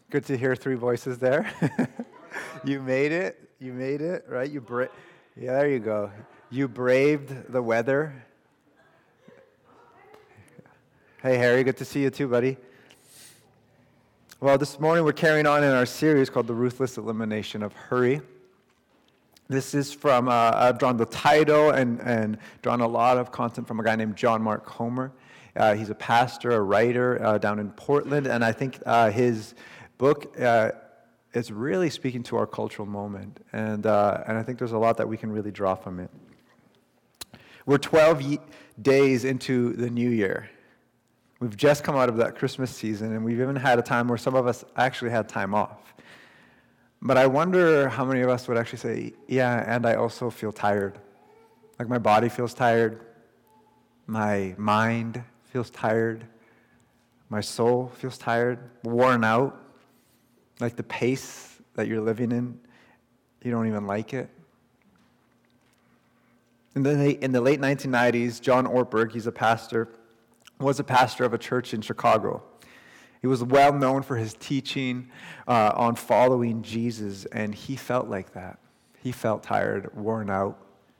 Good to hear three voices there. You made it. You made it, right? Yeah, there you go. You braved the weather. Hey, Harry, good to see you too, buddy. Well, this morning we're carrying on in our series called The Ruthless Elimination of Hurry. This is from, I've drawn the title and drawn a lot of content from a guy named John Mark Comer. He's a pastor, a writer down in Portland, and I think his book is really speaking to our cultural moment, and I think there's a lot that we can really draw from it. We're 12 days into the new year. We've just come out of that Christmas season, and we've even had a time where some of us actually had time off. But I wonder how many of us would actually say, yeah, and I also feel tired. Like my body feels tired, my mind feels tired, my soul feels tired, worn out. Like the pace that you're living in, you don't even like it. In the late 1990s, John Ortberg, he's a pastor, was a pastor of a church in Chicago. He was well known for his teaching on following Jesus, and he felt like that. He felt tired, worn out.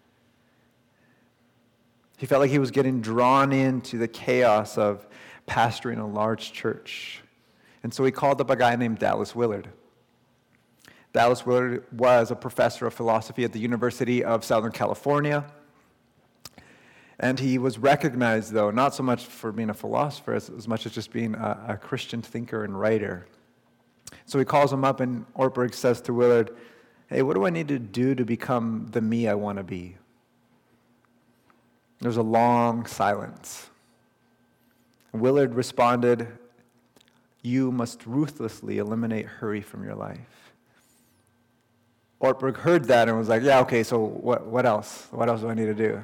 He felt like he was getting drawn into the chaos of pastoring a large church. And so he called up a guy named Dallas Willard. Dallas Willard was a professor of philosophy at the University of Southern California. And he was recognized, though, not so much for being a philosopher as much as just being a Christian thinker and writer. So he calls him up, and Ortberg says to Willard, hey, what do I need to do to become the me I want to be? There's a long silence. Willard responded, you must ruthlessly eliminate hurry from your life. Ortberg heard that and was like, yeah, okay, so what else? What else do I need to do?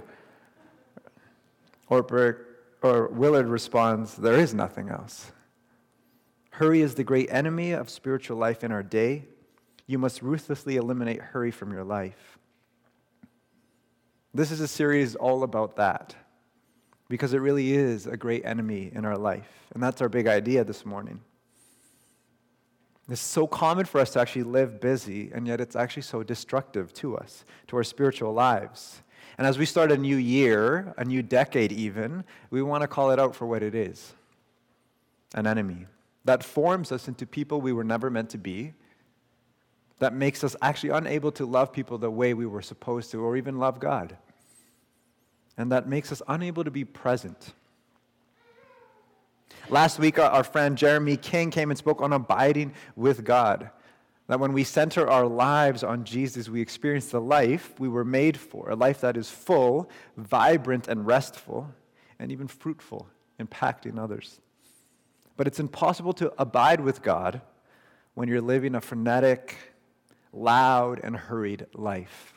Willard responds, there is nothing else. Hurry is the great enemy of spiritual life in our day. You must ruthlessly eliminate hurry from your life. This is a series all about that, because it really is a great enemy in our life. And that's our big idea this morning. It's so common for us to actually live busy, and yet it's actually so destructive to us, to our spiritual lives. And as we start a new year, a new decade even, we want to call it out for what it is. An enemy that forms us into people we were never meant to be, that makes us actually unable to love people the way we were supposed to, or even love God. And that makes us unable to be present. Last week, our friend Jeremy King came and spoke on abiding with God. That when we center our lives on Jesus, we experience the life we were made for, a life that is full, vibrant, and restful, and even fruitful, impacting others. But it's impossible to abide with God when you're living a frenetic, loud, and hurried life.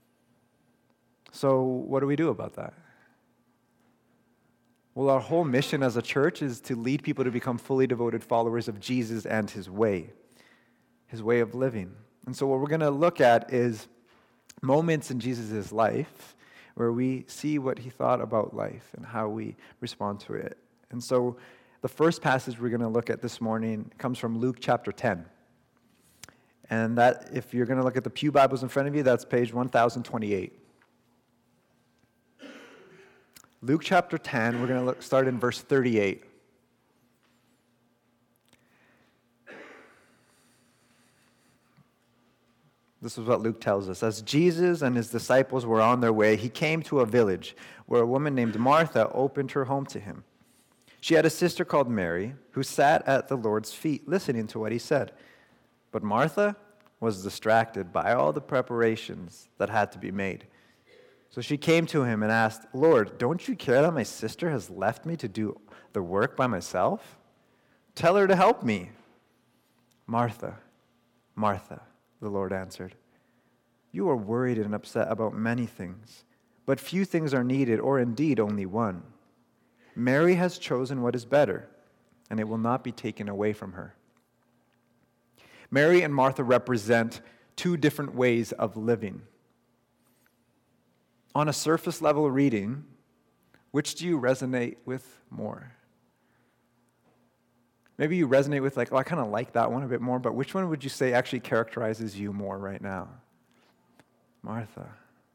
So what do we do about that? Well, our whole mission as a church is to lead people to become fully devoted followers of Jesus and his way of living. And so what we're going to look at is moments in Jesus' life where we see what he thought about life and how we respond to it. And so the first passage we're going to look at this morning comes from Luke chapter 10. And that, if you're going to look at the pew Bibles in front of you, that's page 1028. Luke chapter 10, we're going to start in verse 38. This is what Luke tells us. As Jesus and his disciples were on their way, he came to a village where a woman named Martha opened her home to him. She had a sister called Mary who sat at the Lord's feet listening to what he said. But Martha was distracted by all the preparations that had to be made. So she came to him and asked, Lord, don't you care that my sister has left me to do the work by myself? Tell her to help me. Martha, Martha, the Lord answered, you are worried and upset about many things, but few things are needed, or indeed only one. Mary has chosen what is better, and it will not be taken away from her. Mary and Martha represent two different ways of living. On a surface level reading, which do you resonate with more? Maybe you resonate with like, oh, I kind of like that one a bit more, but which one would you say actually characterizes you more right now? Martha.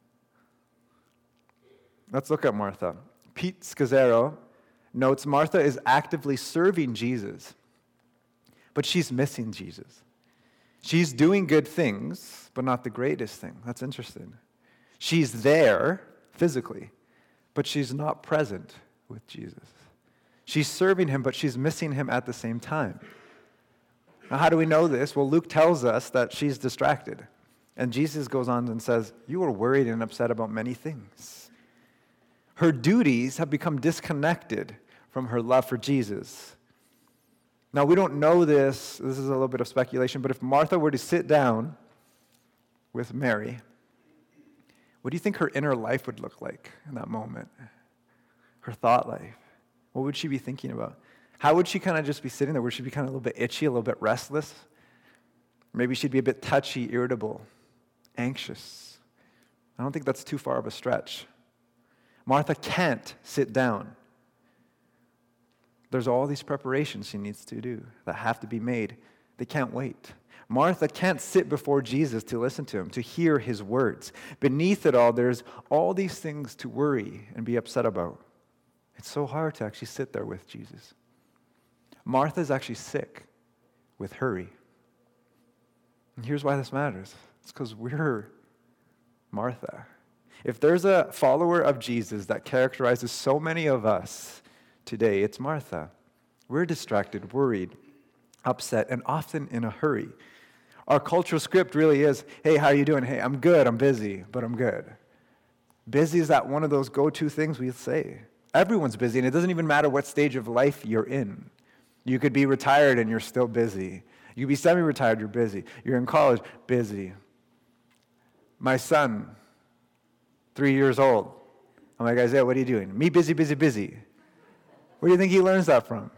Let's look at Martha. Pete Scazzaro notes Martha is actively serving Jesus, but she's missing Jesus. She's doing good things, but not the greatest thing. That's interesting. She's there physically, but she's not present with Jesus. She's serving him, but she's missing him at the same time. Now, how do we know this? Well, Luke tells us that she's distracted. And Jesus goes on and says, you are worried and upset about many things. Her duties have become disconnected from her love for Jesus. Now, we don't know this. This is a little bit of speculation, but if Martha were to sit down with Mary, what do you think her inner life would look like in that moment? Her thought life. What would she be thinking about? How would she kind of just be sitting there? Would she be kind of a little bit itchy, a little bit restless? Maybe she'd be a bit touchy, irritable, anxious. I don't think that's too far of a stretch. Martha can't sit down. There's all these preparations she needs to do that have to be made. They can't wait. Martha can't sit before Jesus to listen to him, to hear his words. Beneath it all, there's all these things to worry and be upset about. It's so hard to actually sit there with Jesus. Martha's actually sick with hurry. And here's why this matters. It's because we're Martha. If there's a follower of Jesus that characterizes so many of us today, it's Martha. We're distracted, worried, upset, and often in a hurry. Our cultural script really is, hey, how are you doing? Hey, I'm good, I'm busy, but I'm good. Busy is that one of those go-to things we say. Everyone's busy, and it doesn't even matter what stage of life you're in. You could be retired and you're still busy. You could be semi-retired, you're busy. You're in college, busy. My son, 3 years old. I'm like, Isaiah, what are you doing? Me busy, busy, busy. Where do you think he learns that from?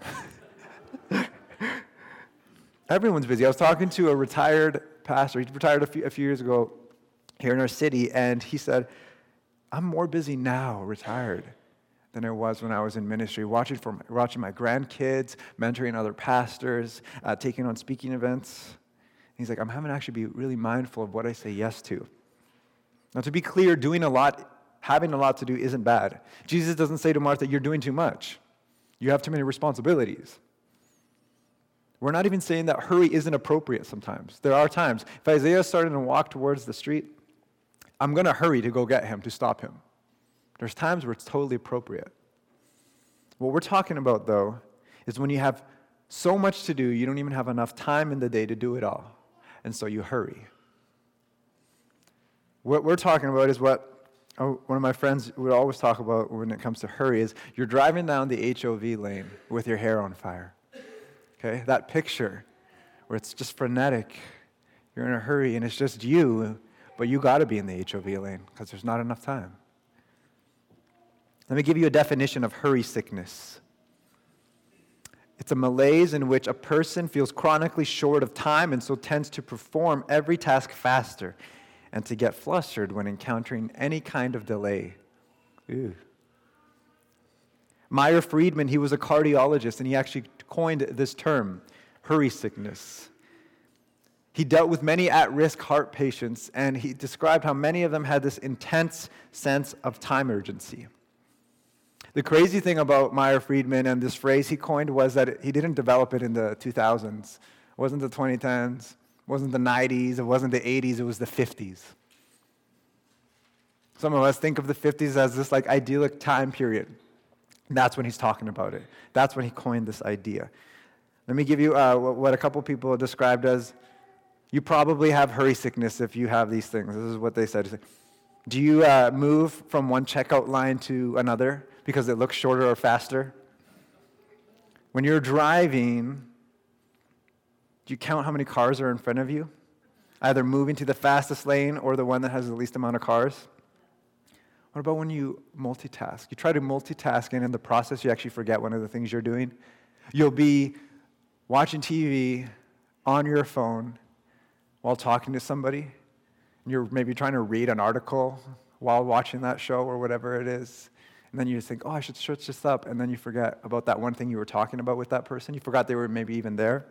Everyone's busy. I was talking to a retired pastor. He retired a few years ago here in our city, and he said, I'm more busy now, retired, than I was when I was in ministry, watching my grandkids, mentoring other pastors, taking on speaking events. He's like, I'm having to actually be really mindful of what I say yes to. Now, to be clear, doing a lot, having a lot to do isn't bad. Jesus doesn't say to Martha, you're doing too much. You have too many responsibilities. We're not even saying that hurry isn't appropriate sometimes. There are times. If Isaiah started to walk towards the street, I'm going to hurry to go get him, to stop him. There's times where it's totally appropriate. What we're talking about, though, is when you have so much to do, you don't even have enough time in the day to do it all. And so you hurry. What we're talking about is what one of my friends would always talk about when it comes to hurry is you're driving down the HOV lane with your hair on fire. Okay? That picture where it's just frenetic. You're in a hurry and it's just you, but you got to be in the HOV lane because there's not enough time. Let me give you a definition of hurry sickness. It's a malaise in which a person feels chronically short of time and so tends to perform every task faster and to get flustered when encountering any kind of delay. Ew. Meyer Friedman, he was a cardiologist, and he actually coined this term, hurry sickness. He dealt with many at-risk heart patients, and he described how many of them had this intense sense of time urgency. The crazy thing about Meyer Friedman and this phrase he coined was that he didn't develop it in the 2000s. It wasn't the 2010s. It wasn't the 90s. It wasn't the 80s. It was the 50s. Some of us think of the 50s as this like idyllic time period. That's when he's talking about it. That's when he coined this idea. Let me give you what a couple people described as, you probably have hurry sickness if you have these things. This is what they said. Do you move from one checkout line to another because it looks shorter or faster? When you're driving, do you count how many cars are in front of you? Either moving to the fastest lane or the one that has the least amount of cars? What about when you multitask? You try to multitask, and in the process, you actually forget one of the things you're doing. You'll be watching TV on your phone while talking to somebody. You're maybe trying to read an article while watching that show or whatever it is. And then you just think, oh, I should search this up. And then you forget about that one thing you were talking about with that person. You forgot they were maybe even there.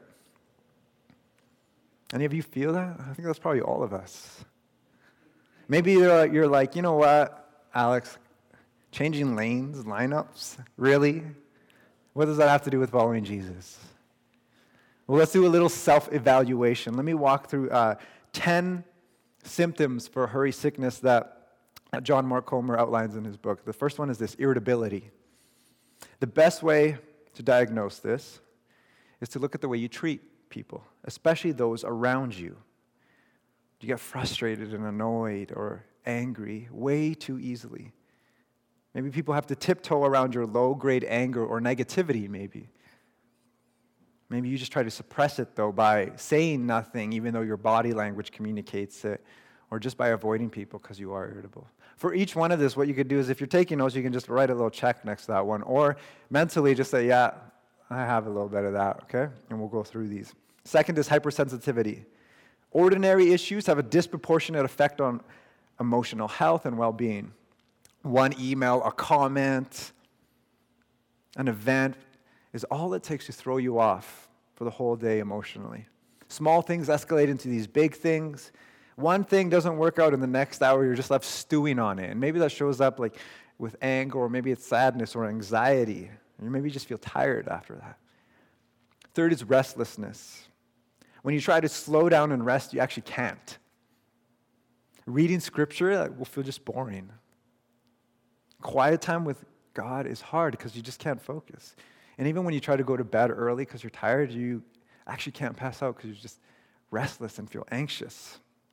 Any of you feel that? I think that's probably all of us. Maybe you're like, you know what, Alex, changing lanes, lineups, really? What does that have to do with following Jesus? Well, let's do a little self-evaluation. Let me walk through 10 symptoms for hurry sickness that John Mark Comer outlines in his book. The first one is this: irritability. The best way to diagnose this is to look at the way you treat people, especially those around you. Do you get frustrated and annoyed or angry way too easily? Maybe people have to tiptoe around your low-grade anger or negativity, maybe. Maybe you just try to suppress it, though, by saying nothing, even though your body language communicates it, or just by avoiding people because you are irritable. For each one of this, what you could do is, if you're taking notes, you can just write a little check next to that one, or mentally just say, yeah, I have a little bit of that, okay? And we'll go through these. Second is hypersensitivity. Ordinary issues have a disproportionate effect on emotional health and well-being. One email, a comment, an event is all it takes to throw you off for the whole day emotionally. Small things escalate into these big things. One thing doesn't work out in the next hour, you're just left stewing on it. And maybe that shows up like with anger, or maybe it's sadness or anxiety. Or maybe you just feel tired after that. Third is restlessness. When you try to slow down and rest, you actually can't. Reading scripture will feel just boring. Quiet time with God is hard because you just can't focus. And even when you try to go to bed early because you're tired, you actually can't pass out because you're just restless and feel anxious.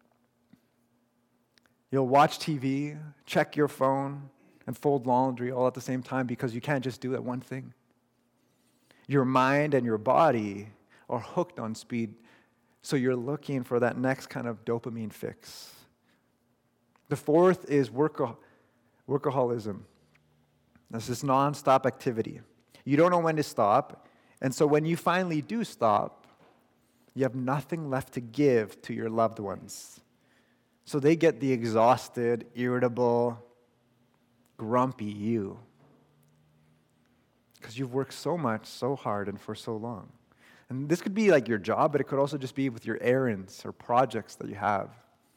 You'll watch TV, check your phone, and fold laundry all at the same time because you can't just do that one thing. Your mind and your body are hooked on speed, so you're looking for that next kind of dopamine fix. The fourth is workaholism. That's this nonstop activity. You don't know when to stop, and so when you finally do stop, you have nothing left to give to your loved ones. So they get the exhausted, irritable, grumpy you. Because you've worked so much, so hard, and for so long. And this could be like your job, but it could also just be with your errands or projects that you have.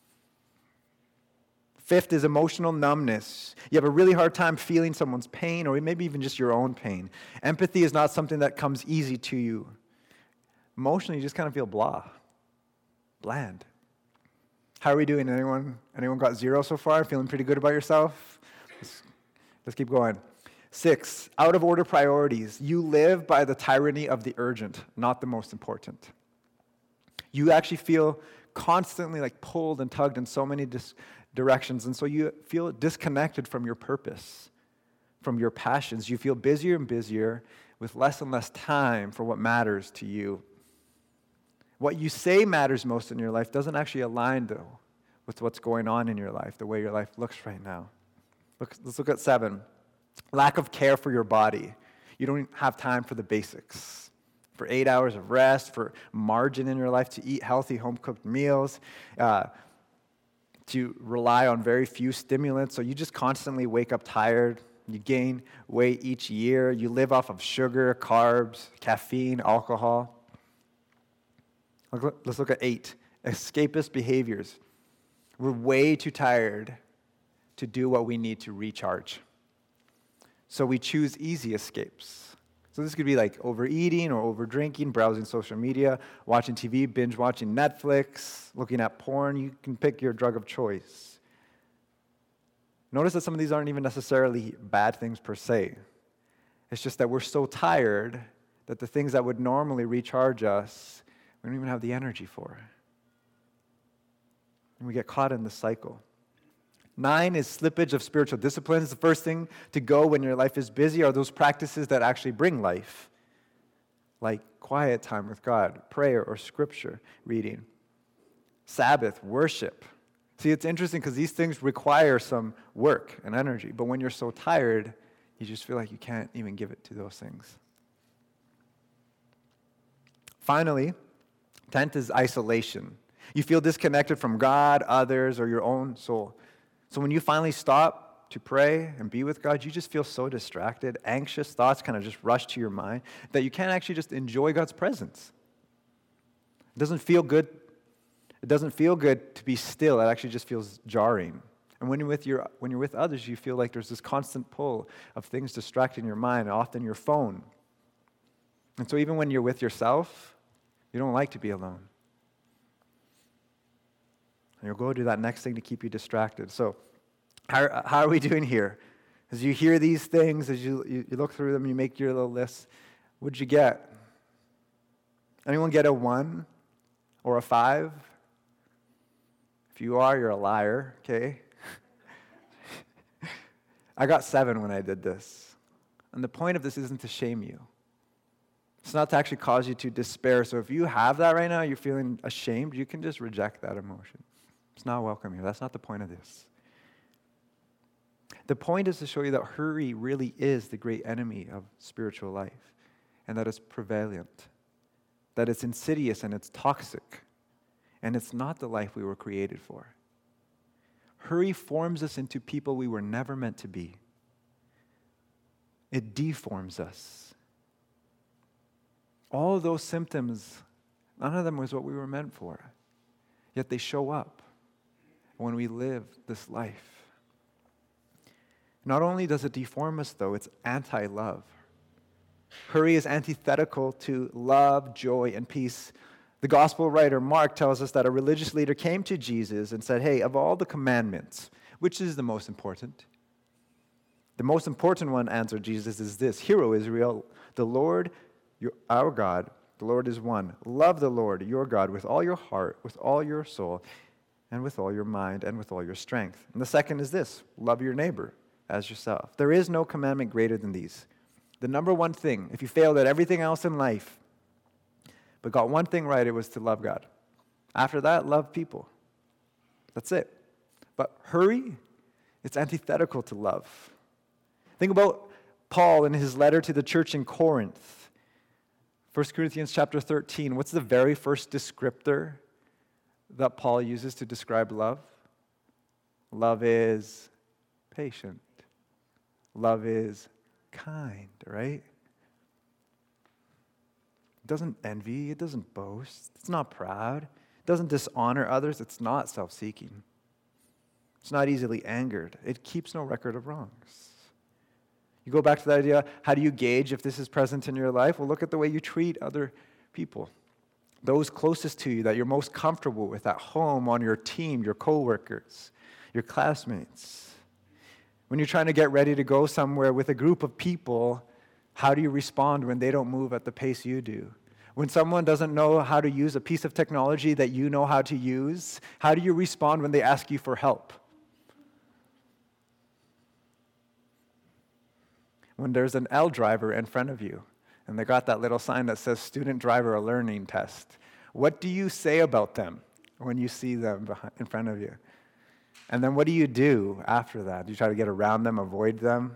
Fifth is emotional numbness. You have a really hard time feeling someone's pain, or maybe even just your own pain. Empathy is not something that comes easy to you. Emotionally, you just kind of feel bland. How are we doing? Anyone got 0 so far? Feeling pretty good about yourself? Let's keep going. 6, out of order priorities. You live by the tyranny of the urgent, not the most important. You actually feel constantly like pulled and tugged in so many directions, and so you feel disconnected from your purpose, from your passions. You feel busier and busier with less and less time for what matters to you. What you say matters most in your life doesn't actually align, though, with what's going on in your life, the way your life looks right now. Let's look at 7. Lack of care for your body. You don't have time for the basics, for 8 hours of rest, for margin in your life to eat healthy home-cooked meals, to rely on very few stimulants. So you just constantly wake up tired. You gain weight each year. You live off of sugar, carbs, caffeine, alcohol. Let's look at 8. Escapist behaviors. We're way too tired to do what we need to recharge. So we choose easy escapes. So this could be like overeating or overdrinking, browsing social media, watching TV, binge watching Netflix, looking at porn. You can pick your drug of choice. Notice that some of these aren't even necessarily bad things per se. It's just that we're so tired that the things that would normally recharge us, we don't even have the energy for. And we get caught in the cycle. 9 is slippage of spiritual disciplines. The first thing to go when your life is busy are those practices that actually bring life, like quiet time with God, prayer or scripture reading, Sabbath, worship. See, it's interesting because these things require some work and energy, but when you're so tired, you just feel like you can't even give it to those things. Finally, 10th is isolation. You feel disconnected from God, others, or your own soul. So when you finally stop, to pray and be with God, you just feel so distracted. Anxious thoughts kind of just rush to your mind that you can't actually just enjoy God's presence. It doesn't feel good. It doesn't feel good to be still. It actually just feels jarring. And when you're with others, you feel like there's this constant pull of things distracting your mind, often your phone. And so even when you're with yourself, you don't like to be alone. And you'll go do that next thing to keep you distracted. So how are we doing here? As you hear these things, as you look through them, you make your little list, what'd you get? Anyone get a 1 or a 5? If you are, you're a liar, okay? I got 7 when I did this. And the point of this isn't to shame you. It's not to actually cause you to despair. So if you have that right now, you're feeling ashamed, you can just reject that emotion. It's not welcome here. That's not the point of this. The point is to show you that hurry really is the great enemy of spiritual life, and that it's prevalent, that it's insidious and it's toxic, and it's not the life we were created for. Hurry forms us into people we were never meant to be. It deforms us. All of those symptoms, none of them was what we were meant for, yet they show up when we live this life. Not only does it deform us, though, it's anti-love. Hurry is antithetical to love, joy, and peace. The gospel writer Mark tells us that a religious leader came to Jesus and said, hey, of all the commandments, which is the most important? The most important one, answered Jesus, is this: Hear, O Israel, the Lord, our God, the Lord is one. Love the Lord, your God, with all your heart, with all your soul, and with all your mind, and with all your strength. And the second is this: love your neighbor as yourself. There is no commandment greater than these. The number one thing, if you failed at everything else in life, but got one thing right, it was to love God. After that, love people. That's it. But hurry, it's antithetical to love. Think about Paul in his letter to the church in Corinth. 1 Corinthians chapter 13. What's the very first descriptor that Paul uses to describe love? Love is patient. Love is kind, right? It doesn't envy. It doesn't boast. It's not proud. It doesn't dishonor others. It's not self-seeking. It's not easily angered. It keeps no record of wrongs. You go back to the idea, how do you gauge if this is present in your life? Well, look at the way you treat other people. Those closest to you that you're most comfortable with at home, on your team, your coworkers, your classmates. When you're trying to get ready to go somewhere with a group of people, how do you respond when they don't move at the pace you do? When someone doesn't know how to use a piece of technology that you know how to use, how do you respond when they ask you for help? When there's an L driver in front of you, and they got that little sign that says student driver learning test, what do you say about them when you see them in front of you? And then what do you do after that? Do you try to get around them, avoid them?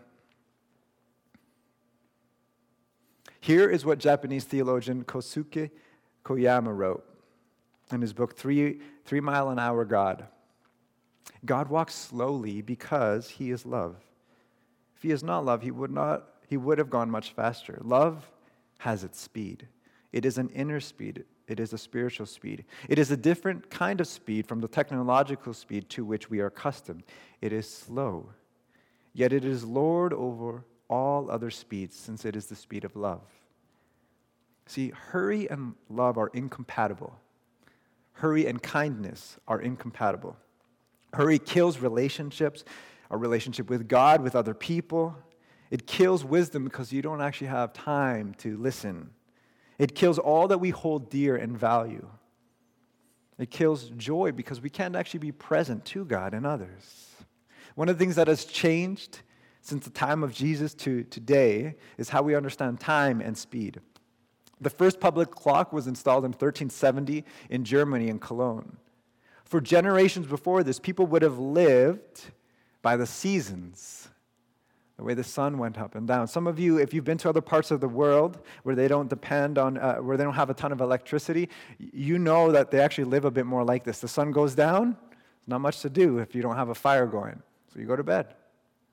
Here is what Japanese theologian Kosuke Koyama wrote in his book, 3 Mile an Hour God. God walks slowly because he is love. If he is not love, he would have gone much faster. Love has its speed. It is an inner speed. It is a spiritual speed. It is a different kind of speed from the technological speed to which we are accustomed. It is slow, yet it is Lord over all other speeds, since it is the speed of love. See, hurry and love are incompatible. Hurry and kindness are incompatible. Hurry kills relationships, our relationship with God, with other people. It kills wisdom because you don't actually have time to listen. It kills all that we hold dear and value. It kills joy because we can't actually be present to God and others. One of the things that has changed since the time of Jesus to today is how we understand time and speed. The first public clock was installed in 1370 in Germany, in Cologne. For generations before this, people would have lived by the seasons, the way the sun went up and down. Some of you, if you've been to other parts of the world where they don't depend on, where they don't have a ton of electricity, you know that they actually live a bit more like this. The sun goes down, there's not much to do if you don't have a fire going. So you go to bed.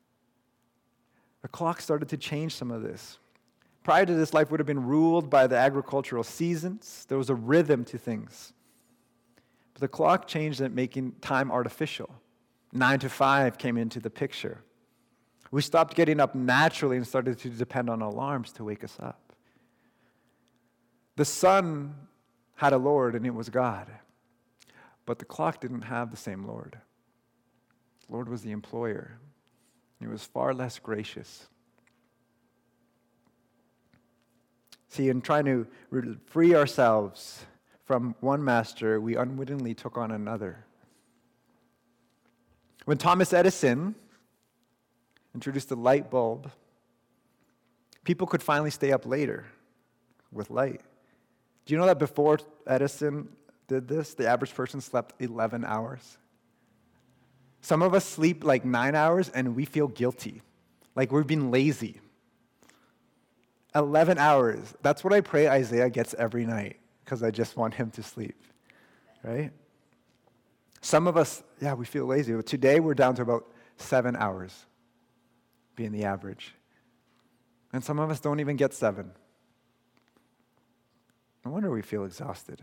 The clock started to change some of this. Prior to this, life would have been ruled by the agricultural seasons. There was a rhythm to things. But the clock changed at making time artificial. 9 to 5 came into the picture. We stopped getting up naturally and started to depend on alarms to wake us up. The sun had a Lord, and it was God. But the clock didn't have the same Lord. The Lord was the employer. He was far less gracious. See, in trying to free ourselves from one master, we unwittingly took on another. When Thomas Edison introduced the light bulb, people could finally stay up later with light. Do you know that before Edison did this, the average person slept 11 hours? Some of us sleep like 9 hours and we feel guilty, like we're being lazy. 11 hours. That's what I pray Isaiah gets every night because I just want him to sleep, right? Some of us, we feel lazy. But today we're down to about 7 hours being the average. And some of us don't even get 7. No wonder we feel exhausted.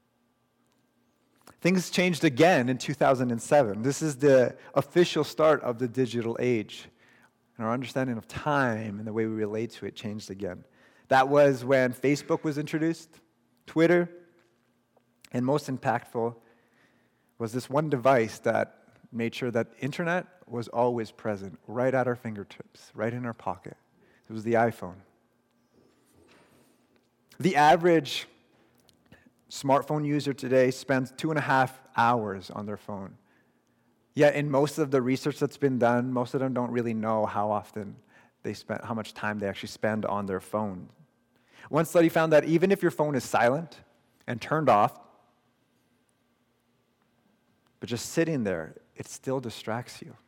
Things changed again in 2007. This is the official start of the digital age. And our understanding of time and the way we relate to it changed again. That was when Facebook was introduced, Twitter, and most impactful was this one device that made sure that internet was always present, right at our fingertips, right in our pocket. It was the iPhone. The average smartphone user today spends 2.5 hours on their phone. Yet in most of the research that's been done, most of them don't really know how much time they actually spend on their phone. One study found that even if your phone is silent and turned off, but just sitting there, it still distracts you.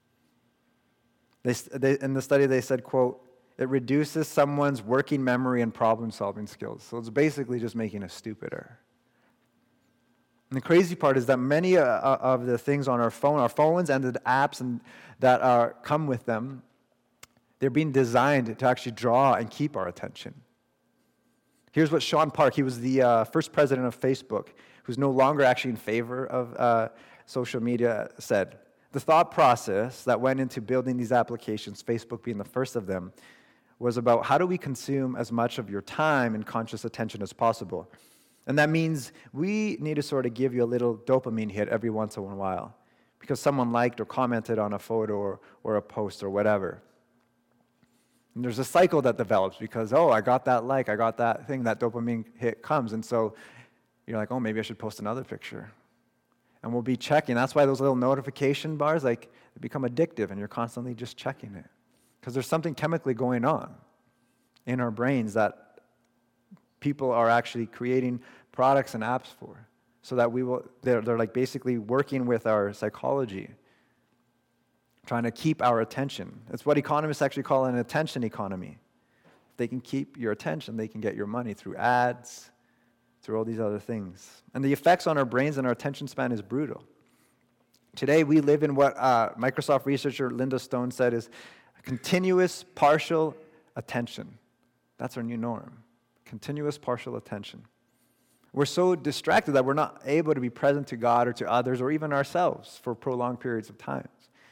In the study, they said, quote, it reduces someone's working memory and problem-solving skills. So it's basically just making us stupider. And the crazy part is that many of the things on our phones and the apps that come with them, they're being designed to actually draw and keep our attention. Here's what Sean Park, he was the first president of Facebook, who's no longer actually in favor of social media, said. The thought process that went into building these applications, Facebook being the first of them, was about how do we consume as much of your time and conscious attention as possible. And that means we need to sort of give you a little dopamine hit every once in a while because someone liked or commented on a photo or a post or whatever. And there's a cycle that develops because, I got that like, I got that thing, that dopamine hit comes. And so you're like, maybe I should post another picture. And we'll be checking. That's why those little notification bars, they become addictive and you're constantly just checking it. Because there's something chemically going on in our brains that people are actually creating products and apps for. So that they're like basically working with our psychology, trying to keep our attention. It's what economists actually call an attention economy. If they can keep your attention, they can get your money through ads, through all these other things. And the effects on our brains and our attention span is brutal. Today, we live in what Microsoft researcher Linda Stone said is continuous partial attention. That's our new norm. Continuous partial attention. We're so distracted that we're not able to be present to God or to others or even ourselves for prolonged periods of time.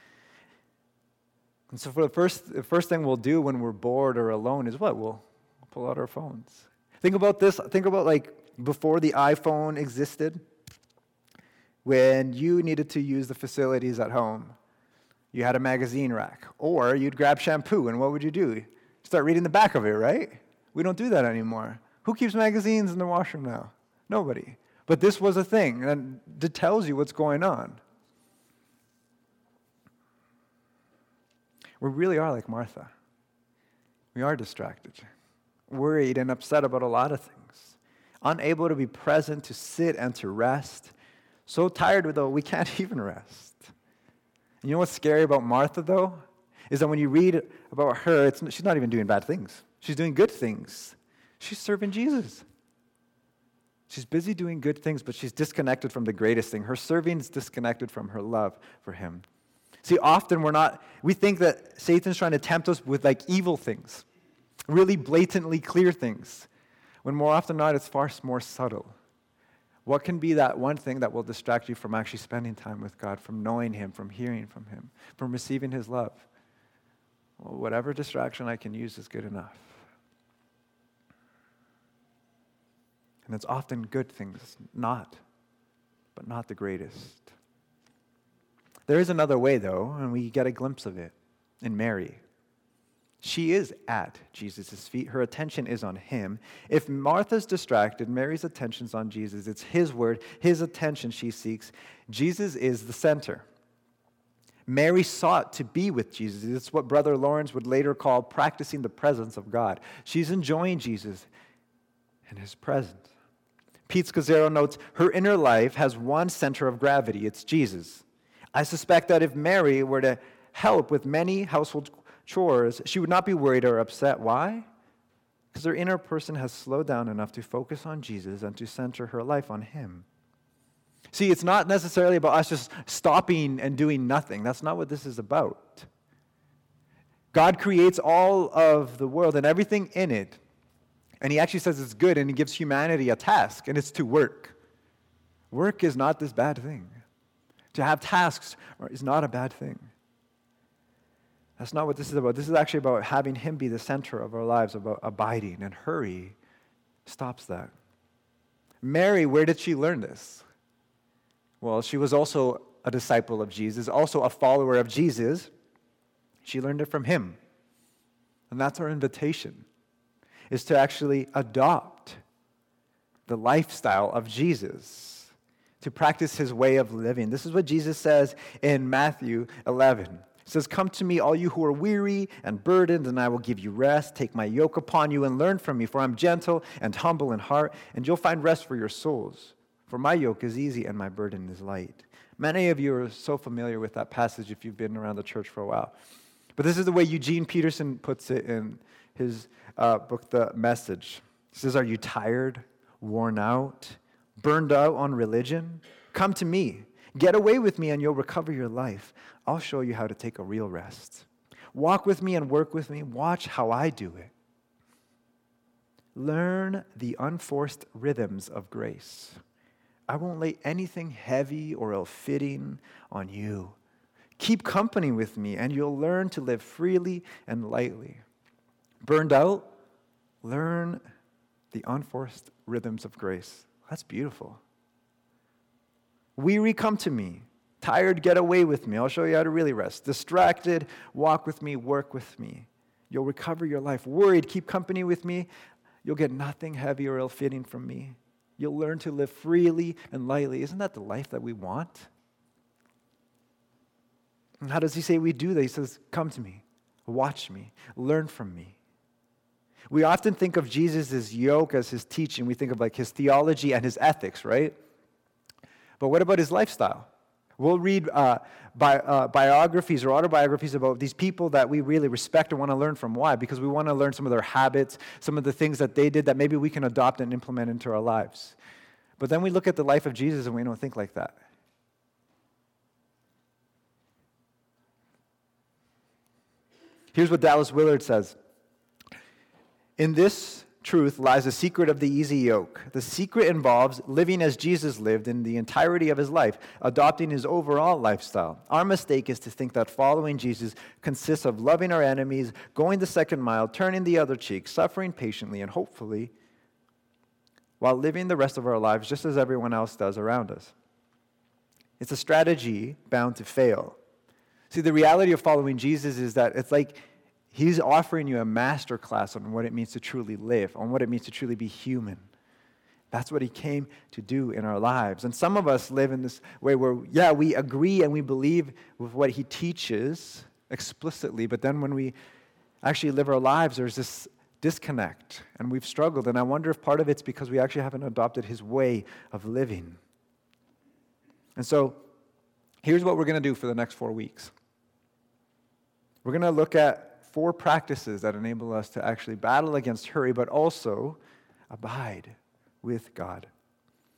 And so the first thing we'll do when we're bored or alone is what? We'll pull out our phones. Think about this. Think about like before the iPhone existed, when you needed to use the facilities at home. You had a magazine rack. Or you'd grab shampoo, and what would you do? Start reading the back of it, right? We don't do that anymore. Who keeps magazines in the washroom now? Nobody. But this was a thing, and it tells you what's going on. We really are like Martha. We are distracted, worried and upset about a lot of things, unable to be present, to sit and to rest, so tired though we can't even rest. And you know what's scary about Martha though? Is that when you read about her, she's not even doing bad things. She's doing good things. She's serving Jesus. She's busy doing good things, but she's disconnected from the greatest thing. Her serving is disconnected from her love for him. See, often we think that Satan's trying to tempt us with like evil things, really blatantly clear things, when more often than not, it's far more subtle. What can be that one thing that will distract you from actually spending time with God, from knowing Him, from hearing from Him, from receiving His love? Well, whatever distraction I can use is good enough. And it's often good things, but not the greatest. There is another way, though, and we get a glimpse of it in Mary. She is at Jesus' feet. Her attention is on Him. If Martha's distracted, Mary's attention's on Jesus. It's His word, His attention she seeks. Jesus is the center. Mary sought to be with Jesus. It's what Brother Lawrence would later call practicing the presence of God. She's enjoying Jesus and His presence. Pete Scazzaro notes, her inner life has one center of gravity. It's Jesus. I suspect that if Mary were to help with many household chores, she would not be worried or upset. Why? Because her inner person has slowed down enough to focus on Jesus and to center her life on Him. See, it's not necessarily about us just stopping and doing nothing. That's not what this is about. God creates all of the world and everything in it, and He actually says it's good, and He gives humanity a task, and it's to work. Work is not this bad thing. To have tasks is not a bad thing. That's not what this is about. This is actually about having Him be the center of our lives, about abiding, and hurry stops that. Mary, where did she learn this? Well, she was also a disciple of Jesus, also a follower of Jesus. She learned it from Him. And that's our invitation, is to actually adopt the lifestyle of Jesus, to practice His way of living. This is what Jesus says in Matthew 11. He says, "Come to me, all you who are weary and burdened, and I will give you rest. Take my yoke upon you and learn from me, for I'm gentle and humble in heart, and you'll find rest for your souls. For my yoke is easy and my burden is light." Many of you are so familiar with that passage if you've been around the church for a while. But this is the way Eugene Peterson puts it in his book, The Message. He says, "Are you tired, worn out, burned out on religion? Come to me. Get away with me and you'll recover your life. I'll show you how to take a real rest. Walk with me and work with me. Watch how I do it. Learn the unforced rhythms of grace. I won't lay anything heavy or ill-fitting on you. Keep company with me and you'll learn to live freely and lightly. Burned out? Learn the unforced rhythms of grace." That's beautiful. Weary, come to me. Tired, get away with me. I'll show you how to really rest. Distracted, walk with me, work with me. You'll recover your life. Worried, keep company with me. You'll get nothing heavy or ill-fitting from me. You'll learn to live freely and lightly. Isn't that the life that we want? And how does He say we do that? He says, come to me, watch me, learn from me. We often think of Jesus' yoke as His teaching. We think of like His theology and His ethics, right? But what about His lifestyle? We'll read biographies or autobiographies about these people that we really respect and want to learn from. Why? Because we want to learn some of their habits, some of the things that they did that maybe we can adopt and implement into our lives. But then we look at the life of Jesus and we don't think like that. Here's what Dallas Willard says. In this truth lies the secret of the easy yoke. The secret involves living as Jesus lived in the entirety of His life, adopting His overall lifestyle. Our mistake is to think that following Jesus consists of loving our enemies, going the second mile, turning the other cheek, suffering patiently, and hopefully, while living the rest of our lives just as everyone else does around us. It's a strategy bound to fail. See, the reality of following Jesus is that it's like He's offering you a master class on what it means to truly live, on what it means to truly be human. That's what He came to do in our lives. And some of us live in this way where, yeah, we agree and we believe with what He teaches explicitly, but then when we actually live our lives, there's this disconnect, and we've struggled. And I wonder if part of it's because we actually haven't adopted His way of living. And so, here's what we're going to do for the next 4 weeks. We're going to look at 4 practices that enable us to actually battle against hurry, but also abide with God.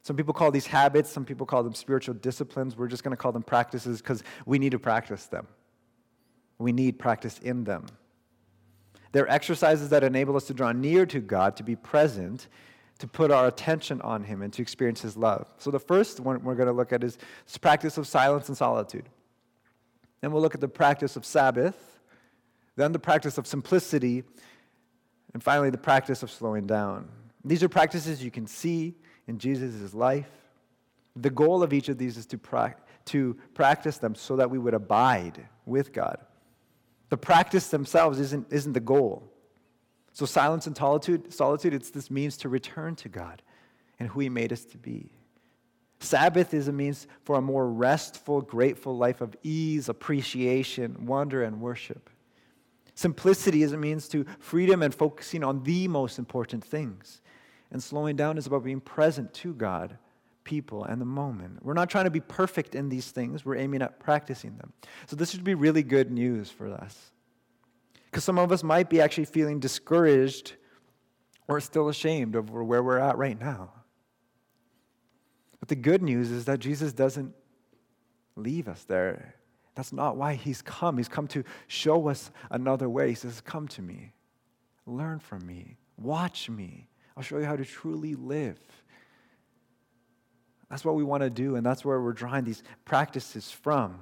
Some people call these habits, some people call them spiritual disciplines. We're just going to call them practices because we need to practice them. We need practice in them. They're exercises that enable us to draw near to God, to be present, to put our attention on Him, and to experience His love. So the first one we're going to look at is this practice of silence and solitude. Then we'll look at the practice of Sabbath, then the practice of simplicity, and finally the practice of slowing down. These are practices you can see in Jesus' life. The goal of each of these is to practice them so that we would abide with God. The practice themselves isn't the goal. So silence and solitude, it's this means to return to God and who He made us to be. Sabbath is a means for a more restful, grateful life of ease, appreciation, wonder, and worship. Simplicity is a means to freedom and focusing on the most important things. And slowing down is about being present to God, people, and the moment. We're not trying to be perfect in these things. We're aiming at practicing them. So this should be really good news for us. Because some of us might be actually feeling discouraged or still ashamed over where we're at right now. But the good news is that Jesus doesn't leave us there. That's not why He's come. He's come to show us another way. He says, come to me. Learn from me. Watch me. I'll show you how to truly live. That's what we want to do, and that's where we're drawing these practices from.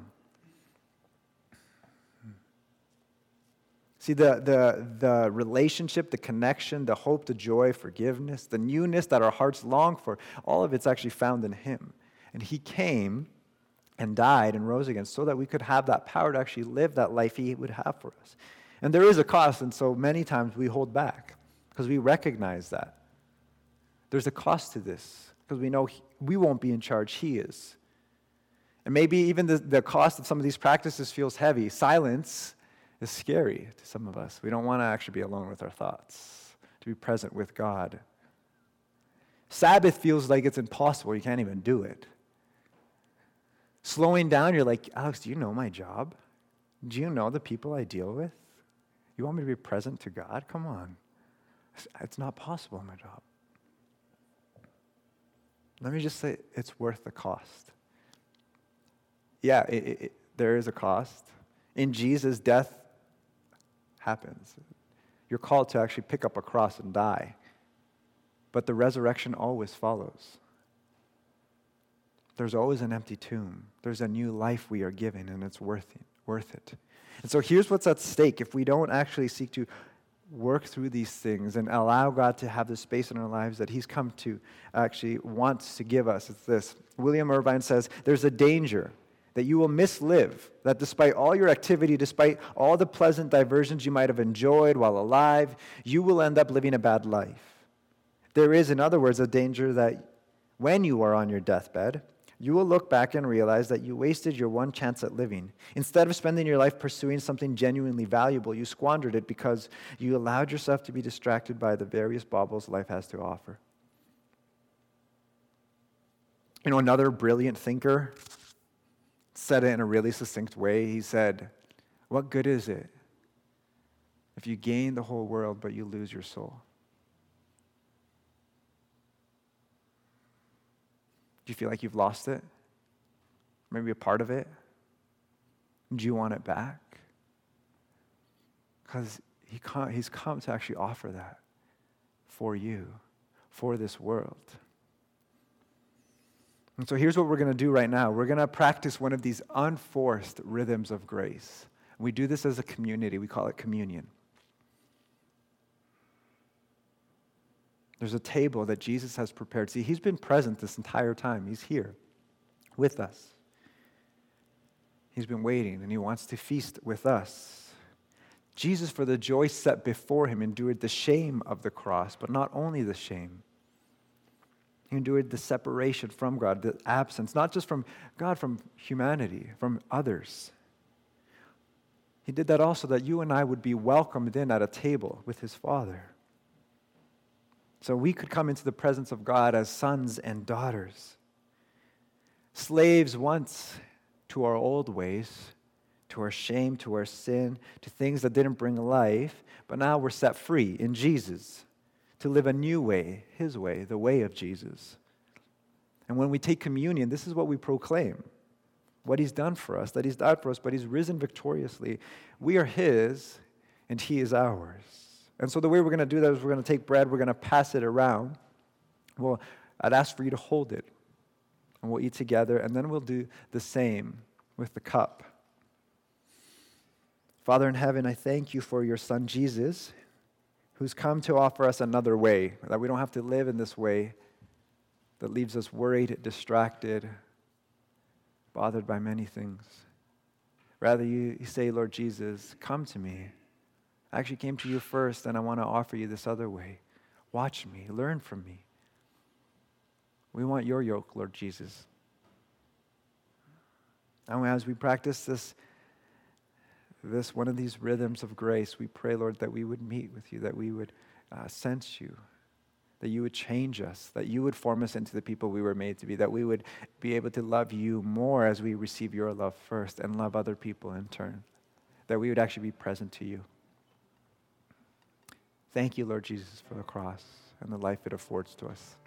See, the relationship, the connection, the hope, the joy, forgiveness, the newness that our hearts long for, all of it's actually found in Him. And He came and died and rose again so that we could have that power to actually live that life He would have for us. And there is a cost, and so many times we hold back because we recognize that. There's a cost to this because we know we won't be in charge, He is. And maybe even the cost of some of these practices feels heavy. Silence is scary to some of us. We don't want to actually be alone with our thoughts, to be present with God. Sabbath feels like it's impossible. You can't even do it. Slowing down, you're like, Alex, do you know my job? Do you know the people I deal with? You want me to be present to God? Come on. It's not possible in my job. Let me just say, it's worth the cost. Yeah, there is a cost. In Jesus, death happens. You're called to actually pick up a cross and die. But the resurrection always follows. There's always an empty tomb. There's a new life we are given, and it's worth it. And so here's what's at stake. If we don't actually seek to work through these things and allow God to have the space in our lives that He's come to actually wants to give us, it's this. William Irvine says, there's a danger that you will mislive, that despite all your activity, despite all the pleasant diversions you might have enjoyed while alive, you will end up living a bad life. There is, in other words, a danger that when you are on your deathbed, you will look back and realize that you wasted your one chance at living. Instead of spending your life pursuing something genuinely valuable, you squandered it because you allowed yourself to be distracted by the various baubles life has to offer. You know, another brilliant thinker said it in a really succinct way. He said, what good is it if you gain the whole world but you lose your soul? Do you feel like you've lost it? Maybe a part of it? Do you want it back? Because He's come to actually offer that for you, for this world. And so here's what we're going to do right now. We're going to practice one of these unforced rhythms of grace. We do this as a community. We call it communion. There's a table that Jesus has prepared. See, He's been present this entire time. He's here with us. He's been waiting, and He wants to feast with us. Jesus, for the joy set before Him, endured the shame of the cross, but not only the shame. He endured the separation from God, the absence, not just from God, from humanity, from others. He did that also that you and I would be welcomed in at a table with His Father. So we could come into the presence of God as sons and daughters. Slaves once to our old ways, to our shame, to our sin, to things that didn't bring life, but now we're set free in Jesus to live a new way, His way, the way of Jesus. And when we take communion, this is what we proclaim. What he's done for us, that he's died for us, but he's risen victoriously. We are his, and he is ours. And so the way we're going to do that is we're going to take bread, we're going to pass it around. Well, I'd ask for you to hold it, and we'll eat together, and then we'll do the same with the cup. Father in heaven, I thank you for your son Jesus, who's come to offer us another way, that we don't have to live in this way that leaves us worried, distracted, bothered by many things. Rather, you say, Lord Jesus, come to me. I actually came to you first, and I want to offer you this other way. Watch me, learn from me. We want your yoke, Lord Jesus. And as we practice this one of these rhythms of grace, we pray, Lord, that we would meet with you, that we would sense you, that you would change us, that you would form us into the people we were made to be, that we would be able to love you more as we receive your love first and love other people in turn, that we would actually be present to you. Thank you, Lord Jesus, for the cross and the life it affords to us.